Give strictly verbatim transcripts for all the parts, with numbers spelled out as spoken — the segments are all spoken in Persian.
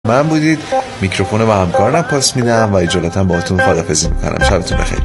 من بودید. میکروفون با همکارم پاس میدم و اجالتا باهاتون خداحافظی میکنم. شبتون بخیر.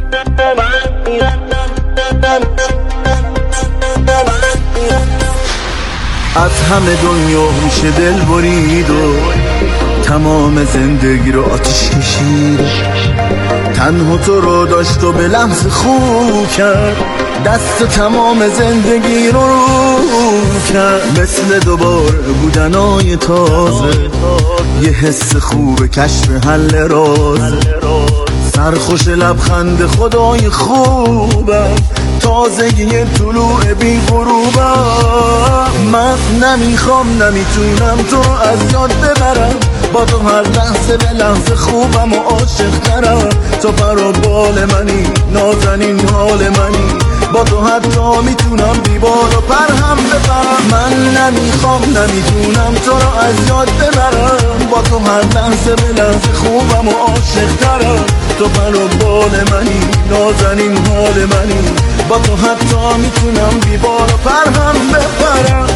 از همه دنیا هوش دل برید و تمام زندگی رو آتش کشید، تنها تو رو داشت و به لمس خوب کرد، دست تمام زندگی رو رو کرد. مثل دوباره بودنای تازه، یه حس خوب کشف حل راز، سرخوش لبخند خدای خوبم، تازگی طلوع بی غروبم. من نمیخوام نمیتونم تو از یاد ببرم، با تو هر لحظه به لحظه خوبم و عاشق ترم. تو پر و بال منی، نازنین حال منی، با تو حتی میتونم دیوار و پر هم بپرم. من نمیخوام نمیتونم تو رو از یاد ببرم، با تو هر لحظه به لحظه خوبم و عاشق ترم. تو پر و بال منی، نازنین حال منی، با تو حتی میتونم دیوار و پر هم بپرم.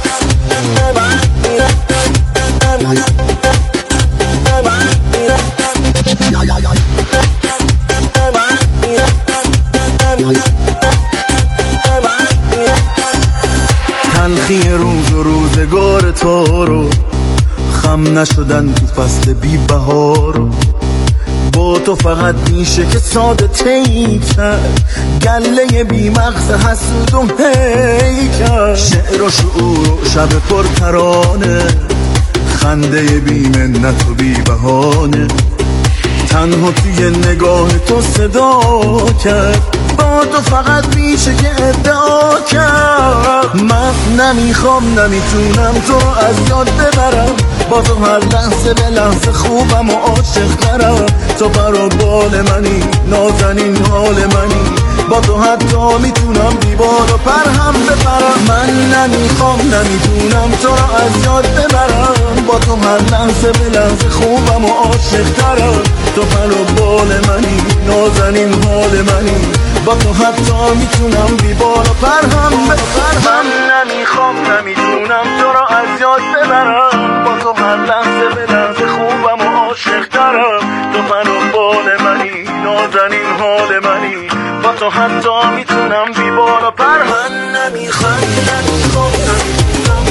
تلخی روز و روزگار تو رو، خم نشدن تو فصل بی بهارو، با تو فقط میشه که ساده تی کرد، گله بی مغز حسود و هی کرد. شعر و شعور و شب پر ترانه، خنده بی منت و بی بهانه، تنها توی نگاه تو صدا کرد، با تو فقط میشه که ادعا کرد. من نمیخوام نمیتونم تو از یاد ببرم، با تو هر لحظه به لحظه خوبم و عاشق ترم. تو پر و بال منی، نازنین حال منی، با تو حتی میتونم دیوار و پر هم بپرم. من نمیخوام نمیتونم تو رو از یاد ببرم، با تو هر لحظه به لحظه خوبم و عاشق ترم. تو پر و بال منی، نازنین حال منی، با تو حتی میتونم دیوار و پر هم بپرم. من نمیخوام نمیتونم تو رو از یاد ببرم، با تو هر لحظه به لحظه خوبم و عاشق ترم. تو پر و بال منی، نازنین حال منی، با تو حتی میتونم دیوار و پر هم. نمیخوام نمیخوام نمیتونم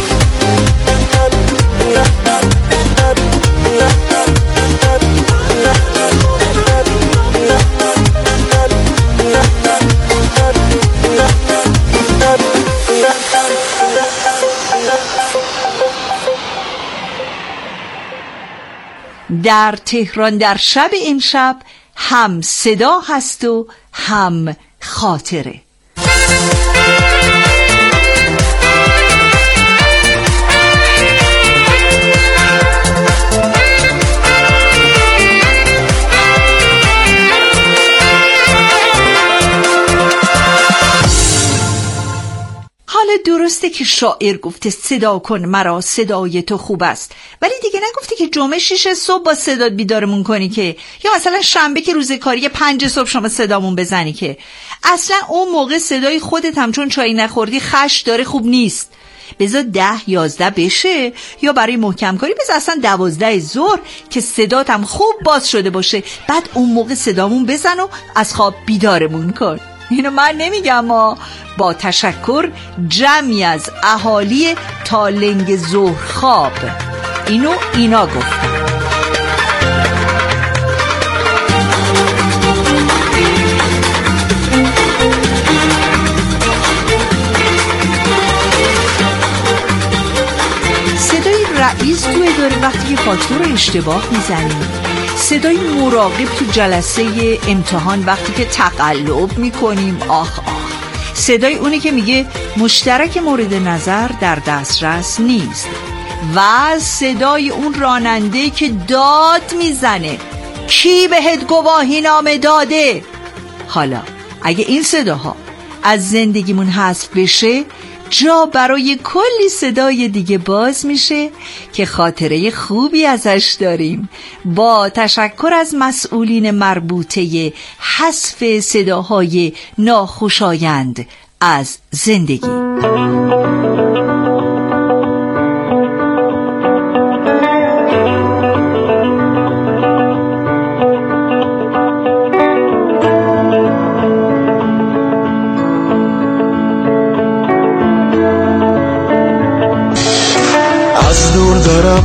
در تهران در شب امشب هم صدا هست و هم خاطره. حالا درسته که شاعر گفته صدا کن مرا صدای تو خوب است، ولی دیگه نگفته که جمعه شیش صبح با صدات بیدارمون کنی که، یا مثلا شنبه که روز کاری پنج صبح شما صدامون بزنی که. اصلا اون موقع صدای خودت هم چون چای نخوردی خش داره خوب نیست. بذار ده یازده بشه، یا برای محکم کاری بذار اصلا دوازده ظهر که صدات هم خوب باز شده باشه، بعد اون موقع صدامون بزن و از خواب بیدارمون کن. اینو من نمیگم ما، با تشکر جمعی از اهالی تالنگ ظهر خواب اینو اینا گفتن. صدای رئیس تو اداره وقتی که فاکتور رو اشتباه میزنی، صدای مراقب تو جلسه امتحان وقتی که تقلب میکنیم، آخ آخ، صدای اونی که میگه مشترک مورد نظر در دسترس نیست، و صدای اون راننده که داد میزنه کی بهت گواهی نامه داده. حالا اگه این صداها از زندگیمون حذف بشه، جا برای کلی صدای دیگه باز میشه که خاطره خوبی ازش داریم. با تشکر از مسئولین مربوطه حذف صداهای ناخوشایند از زندگی.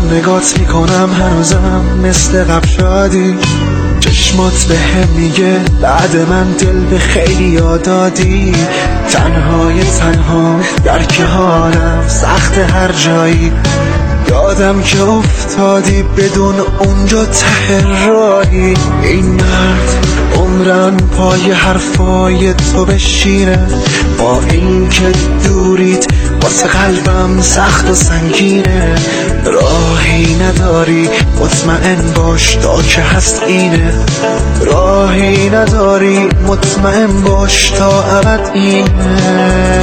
نگات میکنم هنوزم مثل قبل شادی، چشمات به هم میگه بعد من دل به خیلی یاد دادی. تنهای تنها در که حالم سخت هر جایی، یادم که افتادی بدون اونجا ته راهی. این مرد عمرن پای حرفای تو بشینه، با این که دورید واسه قلبم سخت و سنگینه. راهی نداری مطمئن باش تا که هست اینه، راهی نداری مطمئن باش تا ابد اینه.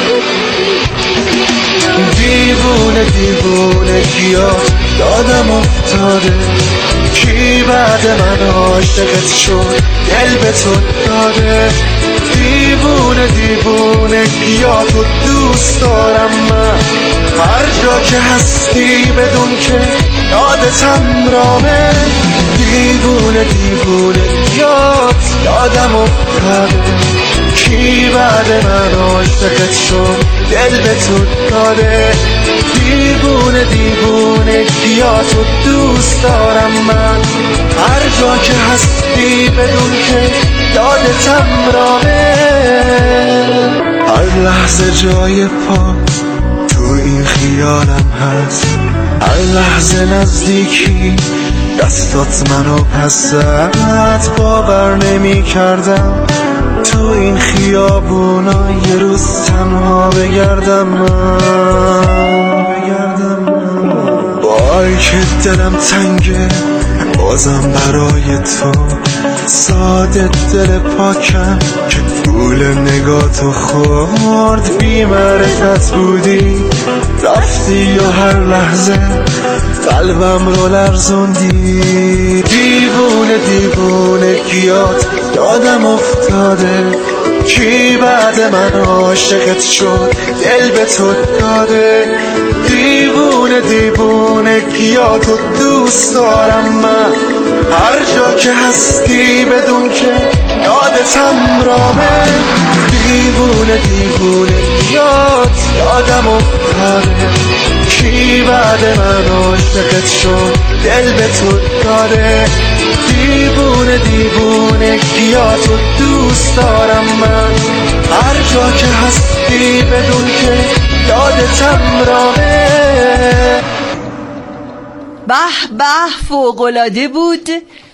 دیوونه دیوونه کیا دادم افتاده، کی بعد من عاشقت شد دل به تو داده. دیوونه دیوونه کیا تو دوست دارم من، هر جا که هستی بدون که یادتم رامه. دیوونه دیوونه کیات یادم افتاده، کی بعد من عاشقت شد دل به تو داده. دیوونه دیوونه کیا تو دوست دارم من، هر جا که هستی بدون که یادتم رامه. هر لحظه جای پا تو این خیالم هست، هر لحظه نزدیکی دستات منو پس زد. باور نمی کردم تو این خیابونا یه روز تنها بگردم من. بای که دلم تنگه بازم برای تو، ساده دل پاکم که پول نگاتو خورد. بی معرفت بودی رفتی و هر لحظه قلبم رو لرزوندی. دیوونه دیوونه کیات یادم افتاده، کی بعد من عاشقت شد دل به تو داده. دیوونه دیوونه کیا تو دوست دارم من، هر جا که هستی بدون که یادتم رامه. دیوونه دیوونه کیات یادم افتاده، کی بعد من عاشقت شد دل به تو داده. دیوونه دیوونه کیا تو دوست دارم من، هر جا که هستی بدون که یادتم رامه. به به فوق‌العاده بود،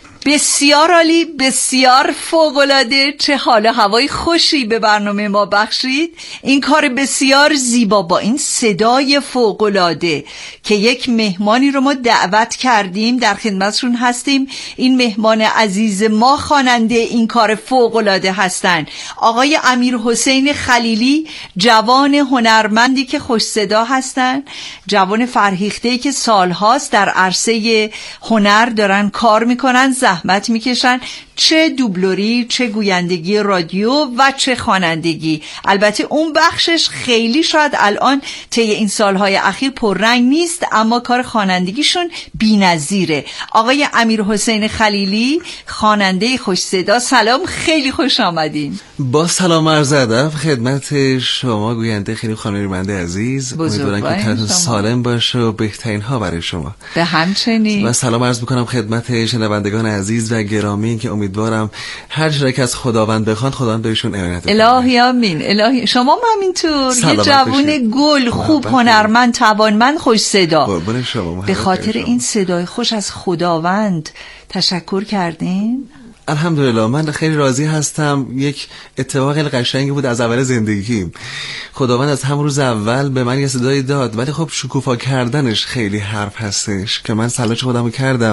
بسیار عالی، بسیار فوق‌العاده. چه حال هوای خوشی به برنامه ما بخشید. این کار بسیار زیبا با این صدای فوق‌العاده که یک مهمانی رو ما دعوت کردیم، در خدمتشون هستیم. این مهمان عزیز ما خواننده این کار فوق‌العاده هستن، آقای امیرحسین خلیلی، جوان هنرمندی که خوش صدا هستن، جوان فرهیخته‌ای که سالهاست در عرصه هنر دارن کار میکنن، زحمت میکشن، چه دوبلوری، چه گویندگی رادیو و چه خوانندگی. البته اون بخشش خیلی شاید الان طی این سالهای اخیر پررنگ نیست، اما کار خوانندگیشون بی‌نظیره. آقای امیرحسین خلیلی، خواننده خوش صدا، سلام، خیلی خوش آمدین. با سلام عرض ادب خدمت شما گوینده خیلی خانواده عزیز، امیدوارم که تنتون سالم باشه و بهترین ها برای شما. به همچنین و سلام عرض میکنم خدمت شنوندگان عزیز و گرامی که امیدوارم هر چیزی که از خداوند بخوان خداوند بهشون عنایت کنه. الهی آمین. الهی شما هم همینطور یه جوون گل، خوب، هنرمند، توانمند، خوش صدا. قربون شما. به خاطر این صدای خوش از خداوند تشکر کردین. الحمدلله من خیلی راضی هستم. یک اتفاق خیلی قشنگی بود از اول زندگیم. خداوند از همون روز اول به من یه صدایی داد، ولی خب شکوفا کردنش خیلی حرف هستش که من سلاش خودمو کردم.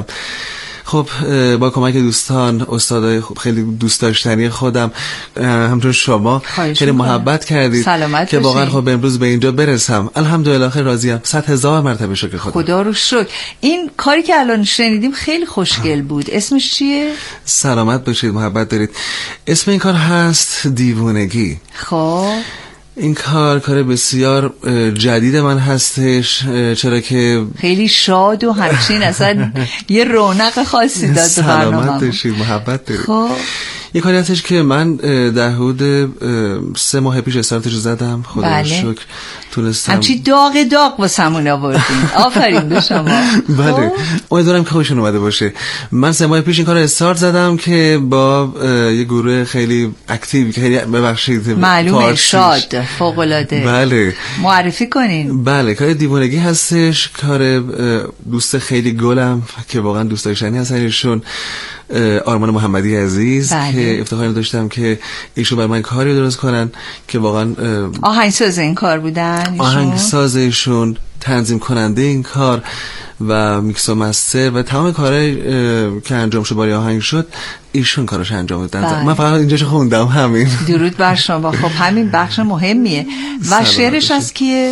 خب با کمک دوستان، استادای خیلی دوست داشتنی خودم، همچون شما خیلی محبت کردید که واقعا خب امروز به اینجا برسم. الحمدلله خیلی راضیم. صد هزار مرتبه شکر خدا. خدا رو شکر. این کاری که الان شنیدیم خیلی خوشگل بود. اسمش چیه؟ سلامت باشید، محبت دارید. اسم این کار هست دیوونگی. خب این کار کار بسیار جدید من هستش، چرا که خیلی شاد و همچین اصلا یه رونق خاصی داد. سلامت باشید، محبت دارید. خب یه کاری هستش که من در حدود سه ماه پیش استارتش زدم، خدا بله. شکر تونستم. همچی داغ داغ واسمون آوردین. آفرین به شما. بله امیدوارم که خوشون اومده باشه. من سه ماه پیش این کار استارت زدم که با یه گروه خیلی اکتیو، خیلی ببخشید معلومه شاد فوق العاده. بله معرفی کنین. بله کار دیوانگی هستش، کار دوست خیلی گلم که واقعا دوست داشتنی هستن ایشون، آرمان محمدی عزیز. بله. که افتخار داشتم که ایشون برای من کاری درست کنن که واقعا آهنگساز این کار بودن ایشون. آهنگساز ایشون، تنظیم کننده این کار و میکس و مستر و تمام کارهایی که انجام شد برای آهنگ شد ایشون کارش انجام دادن. بله. من فقط اینجاش خوندم همین. درود بر شما. خب همین بخش مهمیه. و شعرش از کیه؟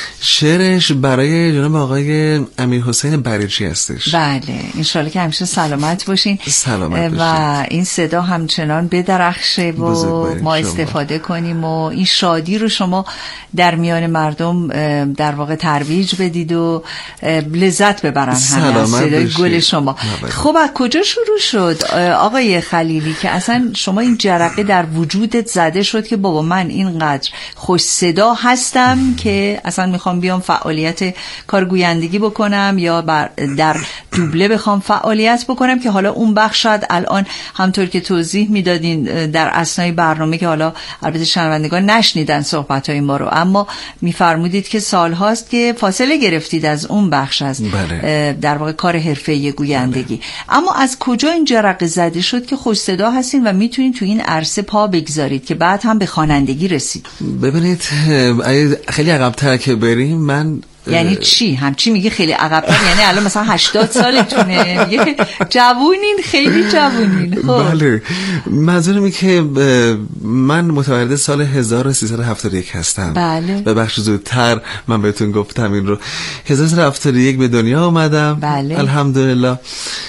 شعرش برای جناب آقای امیر حسین بریچی هستش. بله انشالله که همیشه سلامت باشین. سلامت باشین. و این صدا همچنان بدرخشه و ما استفاده کنیم و این شادی رو شما در میان مردم در واقع ترویج بدید و لذت ببرن همه از صدای گل شما. خب از کجا شروع شد آقای خلیلی که اصلا شما این جرقه در وجودت زده شد که بابا من اینقدر خوش صدا هستم که اصلا میخوام بیام فعالیت کارگویندگی بکنم یا بر در دوبله بخوام فعالیت بکنم، که حالا اون بخش شاید الان همطور که توضیح میدادین در اثنای برنامه که حالا البته شنوندگان نشنیدن صحبت‌های ما رو، اما میفرمودید که سال هاست که فاصله گرفتید از اون بخش از بله. در واقع کار حرفه‌ای گویندگی. بله. اما از کجا این جرقه زده شد که خوش صدا هستین و میتونید تو این عرصه پا بگذارید که بعد هم به خوانندگی رسید؟ ببینید خیلی عقب‌تر که بریم، من یعنی چی؟ همچی میگه خیلی عقب‌تر یعنی الان مثلا هشتاد سالتونه؟ میگه جوونین، خیلی جوونین. خب بله منظورم اینه که من متولد سال هزار و سیصد و هفتاد و یک هستم. بله. به بخش زودتر من بهتون گفتم این رو. هزار و سیصد و هفتاد و یک به دنیا آمدم. بله. الحمدلله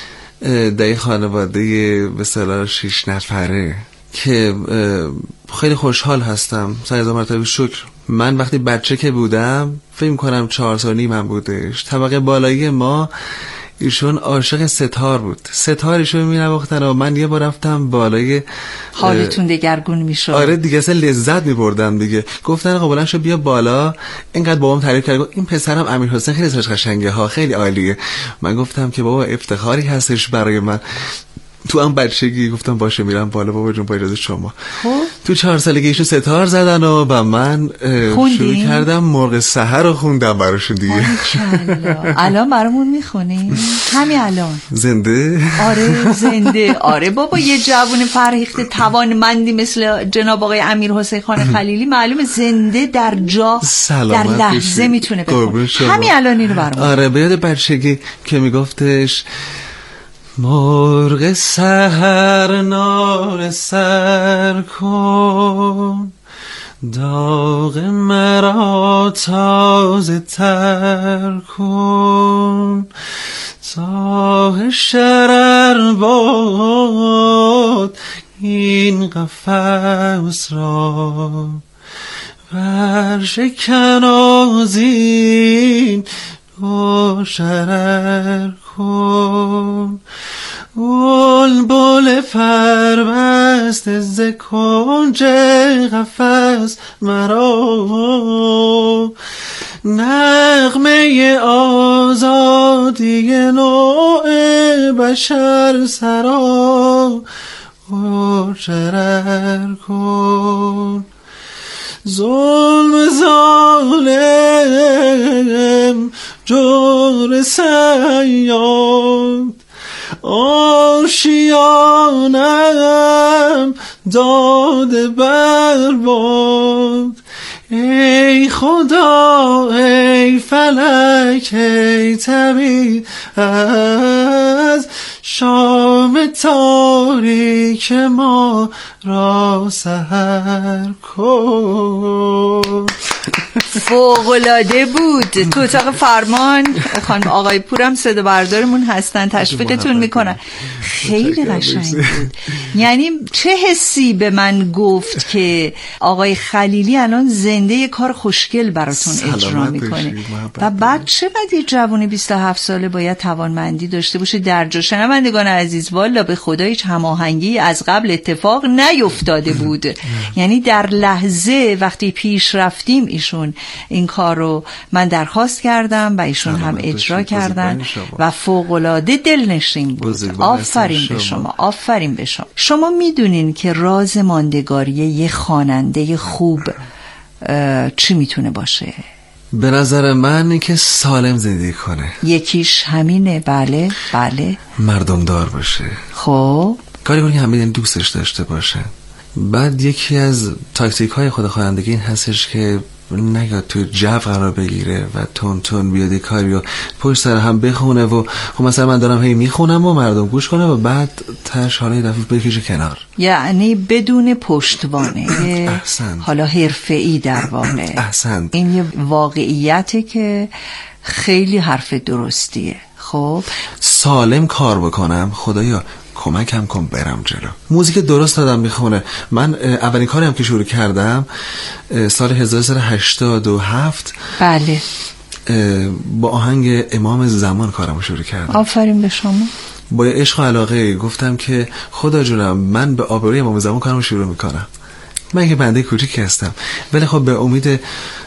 در خانواده به اصطلاح شش نفره که خیلی خوشحال هستم. صد هزار مرتبه شکر. من وقتی بچه که بودم فکر کنم چهار سال نیم هم بودش، طبقه بالایی ما ایشون عاشق ستار بود. ستار ایشون می‌نواختن و من یه بار رفتم بالای، حالتون دگرگون میشد. آره دیگه اصلا لذت می‌بردم دیگه. گفتن آقا بلند شو بیا بالا. اینقدر بابام تعریف کرد این پسرم امیر حسین خیلی اسمش قشنگه ها، خیلی عالیه. من گفتم که بابا افتخاری هستش برای من. تو هم بچگی گفتم باشه میرم بالا بابا جون با اجازه شما. خب تو چهار سالگی ایشون ستار زدن و با من شروع کردم مرغ سحر رو خوندم براشون دیگه. الان برامون میخونی؟ همین الان زنده؟ آره زنده. آره بابا یه جوون فرهیخته توانمندی مثل جناب آقای امیر حسین خان خلیلی معلومه زنده در جا در لحظه میتونه بخونه. همین الان اینو برامون. آره به یاد بچگی که میگفتش مرغ سحر نار سر کن، داغ مرا تازه تر کن، تا شرر باد این قفس را ورشکن آذین و شرر کن. بلبل پربسته ز کنج قفس مرا، نغمه آزادی نوع بشر سرا و شرر کن. ظلم ظالم جور صیاد آشیانم داده برباد. ای خدا ای فلک ای طبیب از شام تاریک ما را سحر کن. فوق‌العاده بود. تو اتاق فرمان خانم آقای پورم صدا بردارمون هستن، تشویقتون میکنن. خیلی قشنگ بود. یعنی چه حسی به من گفت که آقای خلیلی الان زنده یه کار خوشگل براتون اجرا میکنه و بعد چقدر یه جوون بیست و هفت ساله باید توانمندی داشته باشه در جا. شنوندگان عزیز، والا به خدا هیچ هماهنگی از قبل اتفاق نیفتاده بود. یعنی در لحظه وقتی پیش رفتیم ایشون این کار رو من درخواست کردم و ایشون هم اجرا کردن و فوق‌العاده دلنشین بود. آفرین به شما، آفرین به شما. شما میدونین که راز ماندگاری یه خواننده خوب چی میتونه باشه؟ به نظر من این که سالم زندگی کنه. یکیش همینه. بله بله، مردم دار باشه. خب کاری کنی که همه دوستش داشته باشه. بعد یکی از تاکتیک های خود خوانندگی این هستش که نگاه تو جو قرار بگیره و تون تون بیاد یه کاری و پشت سر هم بخونه و خب مثلا من دارم هی میخونم و مردم گوش کنه و بعد تش حالا یه دفعه بکشه کنار. یعنی بدون پشتوانه. احسن. حالا حرفه‌ای در واقع. احسن. این یه واقعیته که خیلی حرف درستیه. خب سالم کار بکنم، خدایا کمکم کن برم جلو. موزیک درست دادم میخونه. من اولین کاری هم که شروع کردم سال هزار و سیصد و هشتاد و هفت بله با آهنگ امام زمان کارم شروع کردم. آفرین به شما. با عشق و علاقه گفتم که خدا جونم من به آبروی امام زمان کارم شروع میکنم. من که بنده کوچیکی هستم ولی خب به امید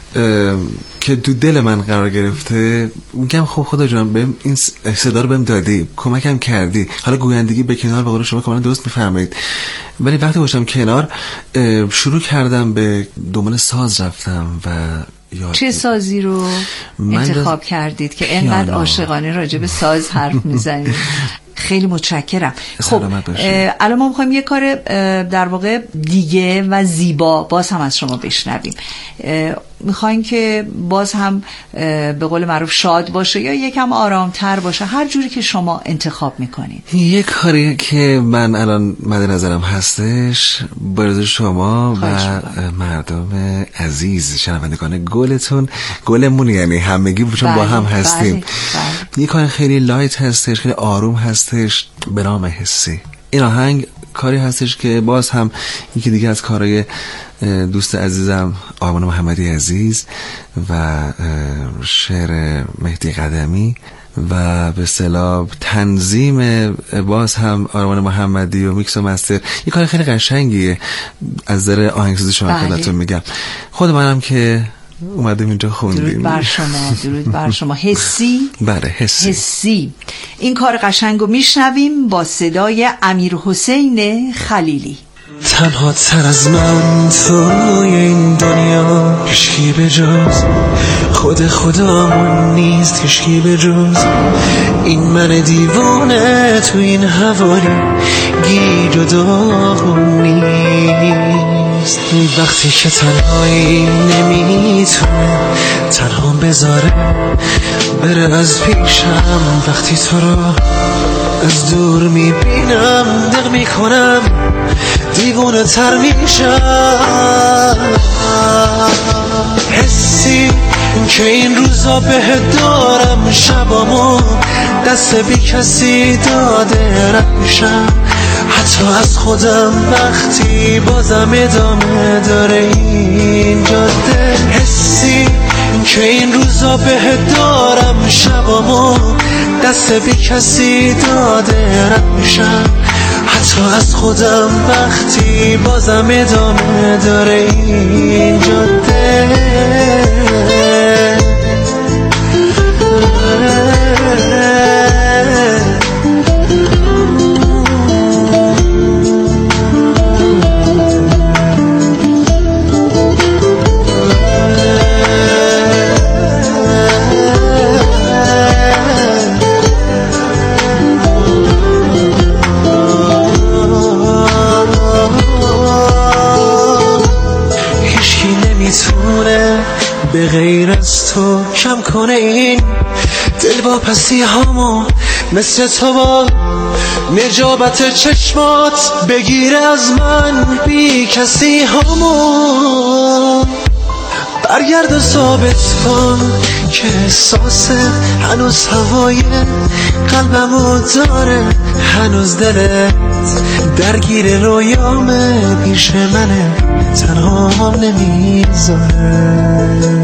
که دو دل من قرار گرفته میگم خب خدا جان بهم این صدا رو بهم دادی، کمکم کردی، حالا گویندگی به کنار، به قول شما کاملا درست میفرمایید. ولی وقتی باشم کنار شروع کردم به دنبال ساز رفتم و یاد. چه سازی رو انتخاب کردید که اینقدر عاشقانه راجع به ساز حرف میزنید؟ خیلی متشکرم. خب الان ما میخوایم یه کار در واقع دیگه و زیبا باز هم از شما بشنویم. میخوایم که باز هم به قول معروف شاد باشه یا یکم آرامتر باشه، هر جوری که شما انتخاب میکنید. یه کاری که من الان مد نظرم هستش برای شما و مردم عزیز شنوندگان گلتون، گلمون یعنی همگی چون با هم هستیم. بله، بله. یه کار خیلی لایت هستش، خیلی آروم هستش به نام حسی. این آهنگ کاری هستش که باز هم یکی دیگه از کارهای دوست عزیزم آرمان محمدی عزیز و شعر مهدی قدمی و به اصطلاح تنظیم باز هم آرمان محمدی و میکس و مستر. یه کار خیلی قشنگیه از نظر آهنگسازی شما خودتون میگم. خود منم که اومدیم اینجا خوندیم. درود بر شما، درود بر شما. حسی؟ بله حسی. حسی. این کار قشنگو میشنویم با صدای امیر حسین خلیلی. تنها تر از من توی این دنیا هیچکی به جز خود خدامون نیست، هیچکی به جز این من دیوانه تو این حوالی گیج و داغون نیست. وقتی که تنهایی نمیتونه تنها بذاره بره از پیشم، وقتی تو رو از دور میبینم دق میکنم دیوانه تر میشم. حسی که این روزا بهت دارم، شبامو دست بی کسی داده رمشم، حتی از خودم وقتی بازم ادامه داره این جاده. حسی که این روزا بهت دارم، شبامو دست بی کسی داده رمشم، حتی از خودم وقتی بازم ادامه داره این جاده. به غیر از تو کم کنه این دل با پسی هامو، مثل تو با نجابت چشمات بگیره از من بی کسی هامو. برگرد و ثابت کن که احساس هنوز هوای قلبمو داره، هنوز دلت درگیر رویامه، پیش منه تنها نمیذاره.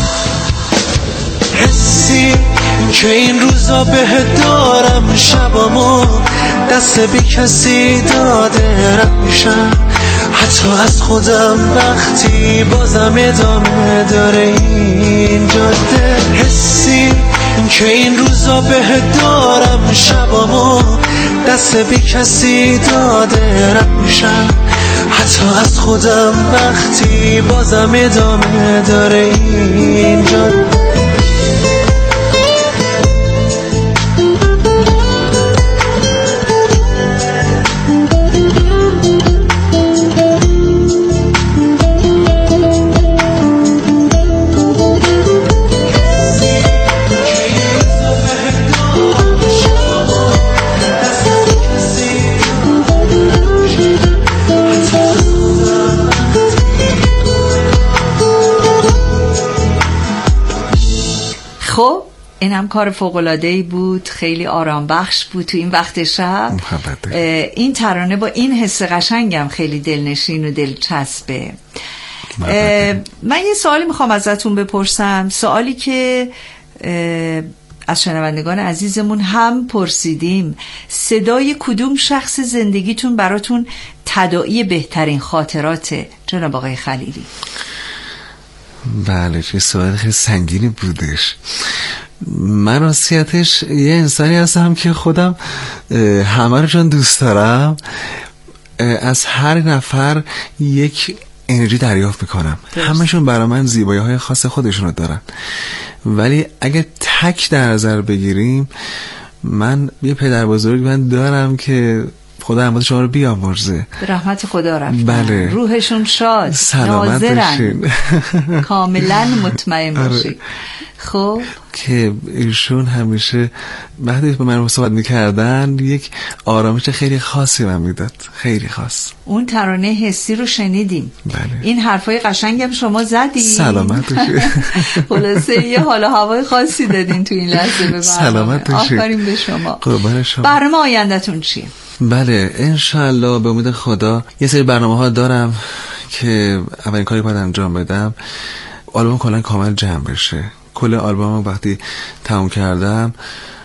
حسی که این روزا بهت دارم، شبامو دست بی کسی داده رد میشم، حتی از خودم وقتی بازم ادامه داره این جاده. حسی که این روزا بهت دارم، شبامو دست بی کسی داده رد میشم، حتی از خودم وقتی بازم ادامه داره این جاده. خب اینم کار فوق‌العاده‌ای بود، خیلی آرام بخش بود تو این وقت شب. این ترانه با این حس قشنگم خیلی دلنشین و دلچسبه. من یه سوالی میخوام ازتون بپرسم، سوالی که از شنوندگان عزیزمون هم پرسیدیم. صدای کدوم شخص زندگیتون براتون تداعی بهترین خاطراته جناب آقای خلیلی؟ بله، چه سوال خیلی سنگینی بودش. من راستیتش یه انسانی هستم که خودم همه رو چون دوست دارم، از هر نفر یک انرژی دریافت میکنم. همشون برای من زیبایی های خاص خودشون رو دارن، ولی اگه تک در نظر بگیریم، من یه پدر بزرگ من دارم که خدا اموات شما رو بیامرزه، به رحمت خدا رفتن. بله. روحشون شاد، سلامت باشین، کاملا مطمئن باشید. خب که ایشون همیشه وقتی به من صحبت میکردن یک آرامش خیلی خاصی من میداد، خیلی خاص. اون ترانه حسی رو شنیدیم. بله. این حرفای قشنگم شما زدین. سلامت باشید. خلاصه یه حال و هوای خاصی دادین تو این لحظه به برنامه. سلامت باشید. آفرین به شما. قربان شما. برنامه آینده‌تون چیه؟ بله انشالله به امید خدا یه سری برنامه ها دارم که اولین کاری باید انجام بدم آلبوم کلا کامل جمع بشه. کل آلبوم وقتی تموم کردم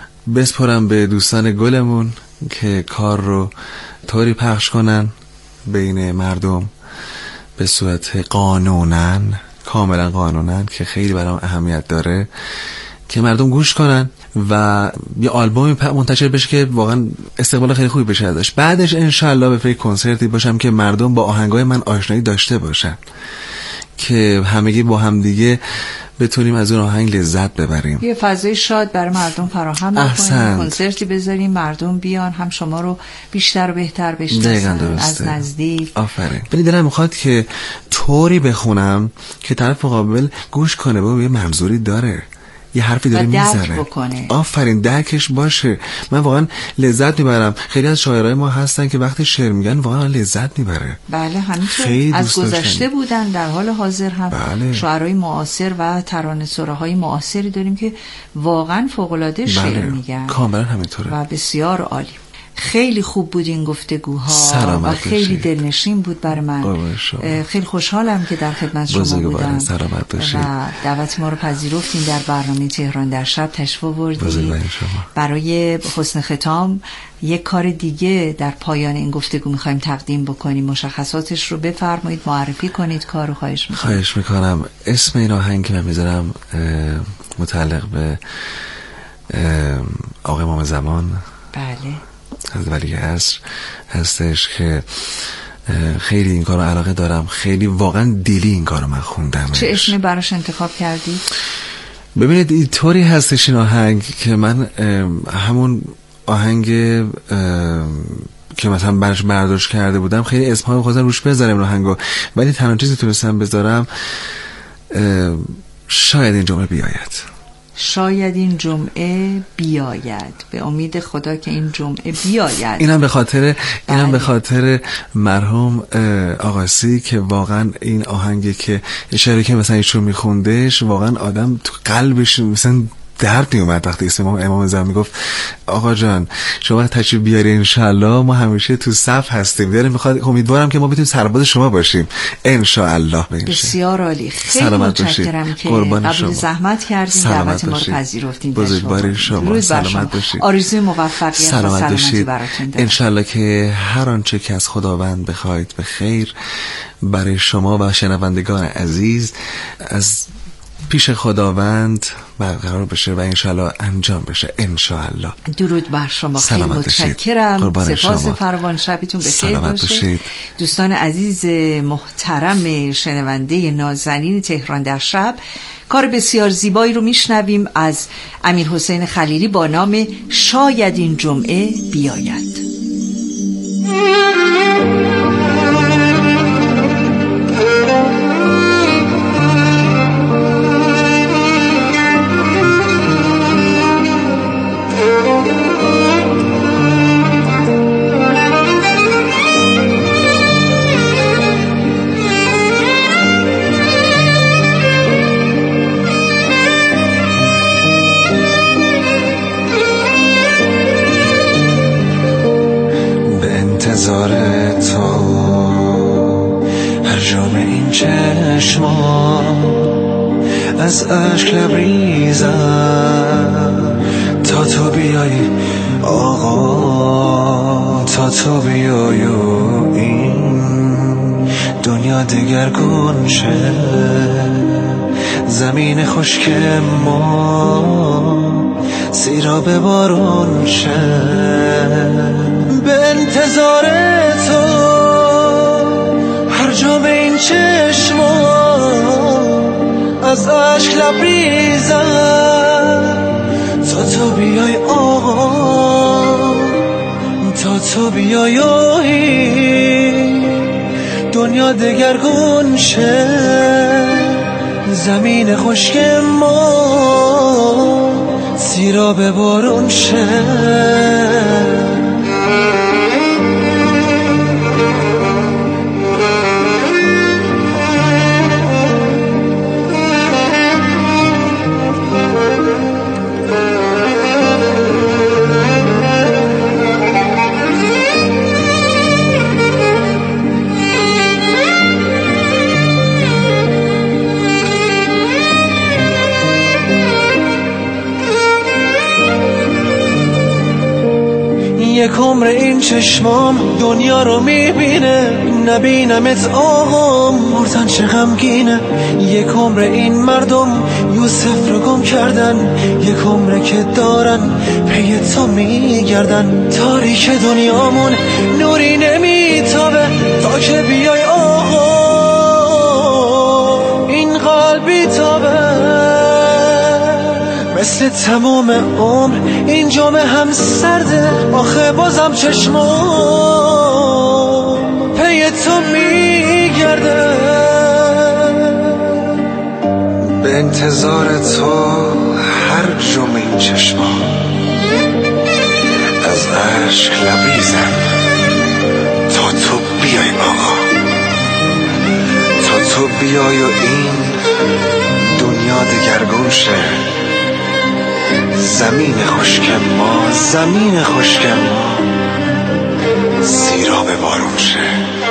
بسپرم به دوستان گلمون که کار رو طوری پخش کنن بین مردم به صورت قانونن، کاملا قانونن، که خیلی برام اهمیت داره که مردم گوش کنن و یه آلبومی منتشر بشه که واقعا استقبال خیلی خوبی بشه ازش. بعدش انشالله به فکر کنسرتی باشم که مردم با آهنگای من آشنایی داشته باشن، که همگی با هم دیگه بتونیم از اون آهنگ لذت ببریم. یه فضای شاد برای مردم فراهم بکنیم، کنسرتی بذاریم مردم بیان، هم شما رو بیشتر و بهتر بشناسن از نزدیک. آفرین. ولی دلم میخواد که طوری بخونم که طرف مقابل گوش کنه، بابا یه منظوری داره، یه حرفی داره میزنه. آفرین، درکش باشه. من واقعا لذت میبرم. خیلی از شاعرای ما هستن که وقتی شعر میگن واقعا لذت میبره. بله همینطور. از گذشته بودن، در حال حاضر هم بله. شاعرای معاصر و ترانه‌سراهای معاصری داریم که واقعا فوق‌العاده شعر بله. میگن. کاملا همینطوره و بسیار عالی. خیلی خوب بود این گفتگوها و خیلی دلنشین بود برای من. خیلی خوشحالم که در خدمت شما بودم و دعوت ما رو پذیرفتین، در برنامه تهران در شب تشریف آوردید. برای حسن ختام یک کار دیگه در پایان این گفتگو میخوایم تقدیم بکنیم. مشخصاتش رو بفرمایید، معرفی کنید کارو. خواهش میکنم. خواهش میکنم. اسم این آهنگ که من میذارم متعلق به آقای امام زمان، بله، از ولی عصر هستش که خیلی این کارو علاقه دارم، خیلی واقعا دیلی این کارو من خوندم. چه اسمی براش انتخاب کردی؟ ببینید اینطوری هستش این آهنگ که من همون آهنگ که مثلا برش برداشت کرده بودم خیلی اسم‌ها خواستم روش بذارم این آهنگو، ولی تنها چیزی تونستم بذارم شاید این جمله بیاید. شاید این جمعه بیاید، به امید خدا که این جمعه بیاید. اینم به خاطر اینم به خاطر مرحوم آقاسی که واقعا این آهنگی که اشاره که مثلا ایشون میخوندش واقعا آدم تو قلبش مثلا درد میومد وقتی اسم امام زمان میگفت آقا جان شما تشریف بیاری انشالله ما همیشه تو صف هستیم. داریم میخواد امیدوارم که ما بتونیم سرباز شما باشیم انشالله. بسیار عالی، خیلی متشکرم که قبول زحمت کردین، دعوت ما رو پذیرفتین. بزرگوار شما، سلامت باشید. آرزوی موفقیت و سلامتی براتون دارم. انشالله که هر آنچه که از خداوند بخواید به خیر برای شما و شنوندگان عزیز از پیش خداوند برقرار بشه و انشالله انجام بشه انشالله. درود بر شما، خیلی متشکرم. سپاس فراوان، شبتون بخیر باشه. دوستان عزیز محترم شنونده نازنین تهران در شب، کار بسیار زیبایی رو میشنویم از امیر حسین خلیلی با نام شاید این جمعه بیاید. از اشک لبریزم تا تو بیای آقا، تا تو بیای و این دنیا دگرگون شه، زمین خشک ما سیرا به بارون شه. به انتظار تو هر جا به این چشما از عشق لبریزم تا تو بیای آقا، تا تو بیای آهی دنیا دگرگون شه، زمین خشک ما سیرا به بارون شه. یک عمر این چشمام دنیا رو میبینه، نبینمت آقا مردن چه غمگینه. یک عمر این مردم یوسف رو گم کردن، یک عمره که دارن پی تو میگردن. تاریک دنیامون نوری نمیتابه تا که بیای آقا این قلبی تابه. مثل تمام عمر این جمعه هم سرده، آخه بازم چشمام پی تو میگرده. به انتظار تو هر جمعه این چشمام از عشق لبریزم تا تو بیای آقا، تا تو بیای و این دنیا دگرگون شه، زمین خشک ما زمین خشک ما سیرا به بارون شه.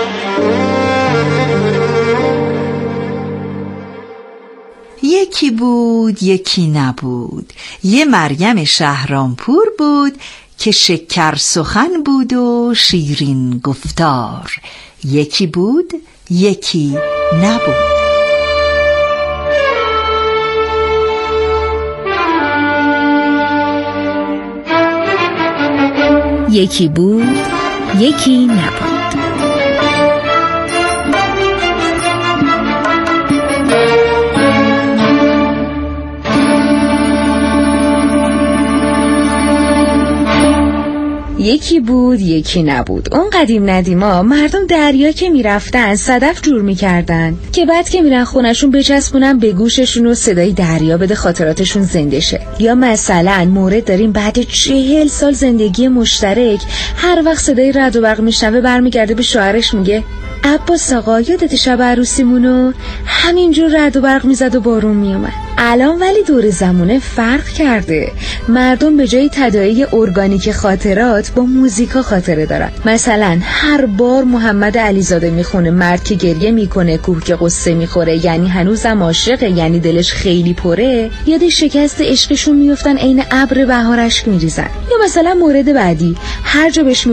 یکی بود یکی نبود، یه مریم شهرامپور بود که شکر سخن بود و شیرین گفتار. یکی بود یکی نبود. یکی بود یکی نبود. یکی بود یکی نبود. اون قدیم ندیما مردم دریا که میرفتن صدف جور میکردن که بعد که میرن خونشون بچسبونن به گوششون و صدای دریا بده خاطراتشون زنده شه. یا مثلا مورد داریم بعد چهل سال زندگی مشترک هر وقت صدای رعد و برق میشنوه برمیگرده به شوهرش میگه عباس آقا یادت شب عروسیمونو همینجور رعد و برق میزد و بارون میومد. الان ولی دور زمونه فرق کرده. مردم به جای تداعی ارگانیک خاطرات با موزیکا خاطره دارن. مثلا هر بار محمد علیزاده میخونه مرد که گریه میکنه کوه که قصه میخوره یعنی هنوزم عاشقه یعنی دلش خیلی پره، یاد شکست عشقشون میفتن عین ابر بهار اشک میریزن. یا مثلا مورد بعدی هر جا بهش